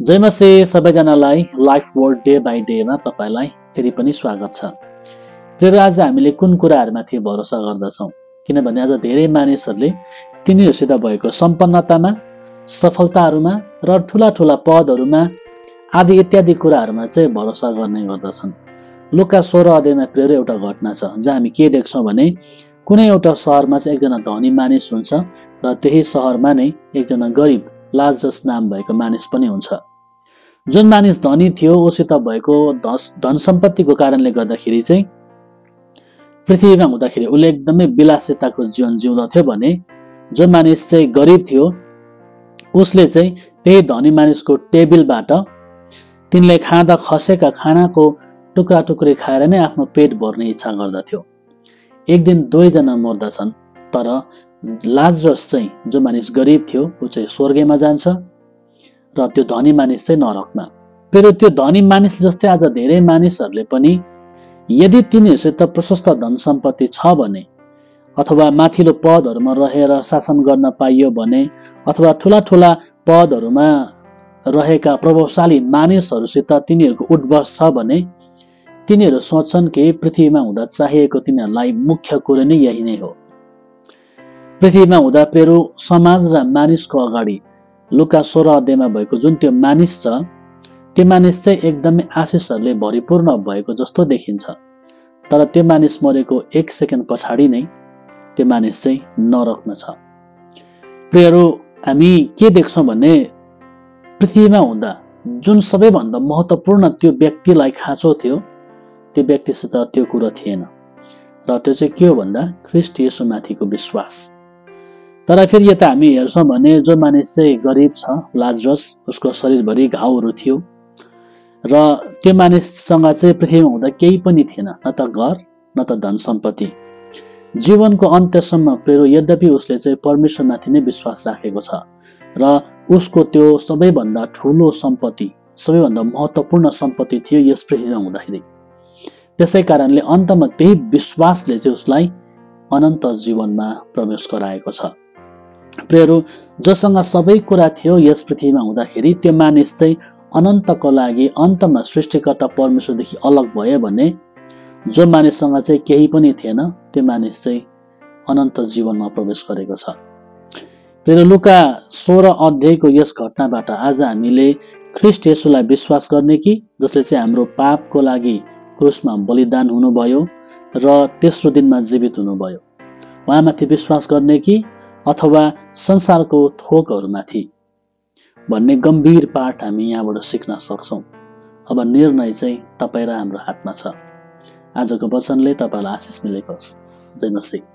जय मसी सबैजनालाई life word day by डेमा तपाईलाई फेरि पनि स्वागत छ। फेरि आज हामीले कुन कुराहरूमाथि भरोसा गर्दछौँ, किनभने आज धेरै मानिसहरूले तिनीहरूसित भएको सम्पन्नतामा, सफलताहरूमा र ठुला ठुला पदहरूमा आदि इत्यादि कुराहरूमा चाहिँ भरोसा गर्ने गर्दछन्। लुका 16 अध्यायमा फेरि एउटा घटना छ जहाँ हामी के देख्छौँ भने कुनै एउटा सहरमा चाहिँ एकजना धनी मानिस हुन्छ र त्यही सहरमा नै एकजना गरिब लाजरस नाम भएको मानिस पनि हुन्छ। जुन मानिस धनी थियो उसित भएको धन सम्पत्तिको कारणले गर्दाखेरि चाहिँ पृथ्वीमा हुँदाखेरि उसले एकदमै विलासिताको जीवन जिउँदथ्यो भने जो मानिस चाहिँ गरिब थियो उसले चाहिँ त्यही धनी मानिसको टेबलबाट तिनले खाँदा खसेका खानाको टुक्रा टुक्री खाएर नै आफ्नो पेट भर्ने इच्छा गर्दथ्यो। एक दिन दुवैजना मर्दछन्, तर लाजरस चाहिँ जो मानिस गरिब थियो ऊ चाहिँ स्वर्गमा जान्छ र त्यो धनी मानिस चाहिँ नरकमा। फेरि त्यो धनी मानिस जस्तै आज धेरै मानिसहरूले पनि यदि तिनीहरूसित प्रशस्त धन सम्पत्ति छ भने अथवा माथिल्लो पदहरूमा रहेर शासन गर्न पाइयो भने अथवा ठुला ठुला पदहरूमा रहेका प्रभावशाली मानिसहरूसित तिनीहरूको उठबस छ भने तिनीहरू सोच्छन् कि पृथ्वीमा हुँदा चाहिएको तिनीहरूलाई मुख्य कुरो नै यही नै हो। पृथ्वीमा हुँदा पेरु समाज र मानिसको अगाडि लुका 16 अध्यायमा भएको जुन त्यो मानिस छ त्यो मानिस चाहिँ एकदमै आशिषहरूले भरिपूर्ण भएको जस्तो देखिन्छ, तर त्यो मानिस मरेको 1 सेकेन्ड पछाडि नै त्यो मानिस चाहिँ नरकमा छ। प्रियहरू, हामी के देख्छौँ भने पृथ्वीमा हुँदा जुन सबैभन्दा महत्त्वपूर्ण त्यो व्यक्तिलाई खाँचो थियो त्यो व्यक्तिसित त्यो कुरो थिएन र त्यो चाहिँ के हो भन्दा ख्रीष्ट येशूमाथिको विश्वास। तर फेरि यता हामी हेर्छौँ भने जो मानिस चाहिँ गरिब छ लाजरस, उसको शरीरभरि घाउहरू थियो र त्यो मानिससँग चाहिँ पृथ्वीमा हुँदा केही पनि थिएन, न त घर न त धन सम्पत्ति। जीवनको अन्त्यसम्म प्रेरो यद्यपि उसले चाहिँ परमेश्वरमाथि नै विश्वास राखेको छ र उसको त्यो सबैभन्दा ठुलो सम्पत्ति, सबैभन्दा महत्त्वपूर्ण सम्पत्ति थियो यस पृथ्वीमा हुँदाखेरि। त्यसै कारणले अन्तमा त्यही विश्वासले चाहिँ उसलाई अनन्त जीवनमा प्रवेश गराएको छ। प्रियहरू, जोसँग सबै कुरा थियो यस पृथ्वीमा हुँदाखेरि त्यो मानिस चाहिँ अनन्तको लागि अन्तमा सृष्टिकर्ता परमेश्वरदेखि अलग भयो भने जो मानिससँग चाहिँ केही पनि थिएन त्यो मानिस चाहिँ अनन्त जीवनमा प्रवेश गरेको छ। प्रियहरू, लुका 16 अध्यायको यस घटनाबाट आज हामीले ख्रीष्ट येशूलाई विश्वास गर्ने कि जसले चाहिँ हाम्रो पापको लागि क्रुसमा बलिदान हुनुभयो र तेस्रो दिनमा जीवित हुनुभयो, उहाँमाथि विश्वास गर्ने कि अथवा संसारको थोकहरूमाथि भन्ने गम्भीर पाठ हामी यहाँबाट सिक्न सक्छौँ। अब निर्णय चाहिँ तपाईँ र हाम्रो हातमा छ। आजको वचनले तपाईँलाई आशिष मिलेको होस्। जय मसीह।